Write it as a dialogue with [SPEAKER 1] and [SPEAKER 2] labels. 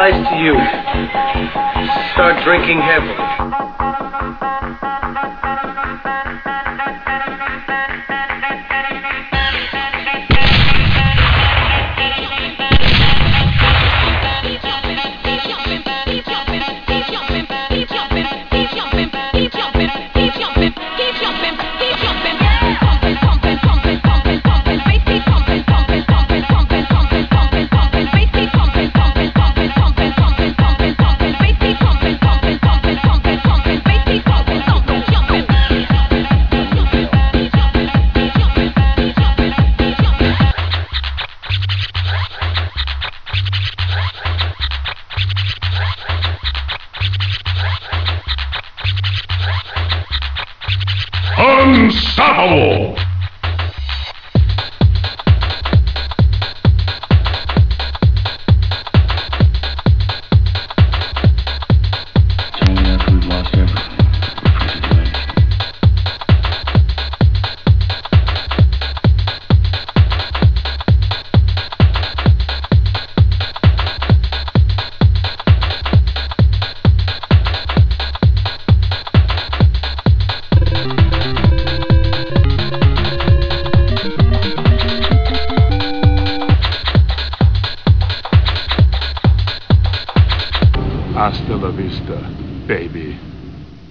[SPEAKER 1] advice to you: start drinking heavily.
[SPEAKER 2] Unstoppable!
[SPEAKER 3] Only after we've lost everything, we're free to do anything.
[SPEAKER 2] Hasta la vista, baby.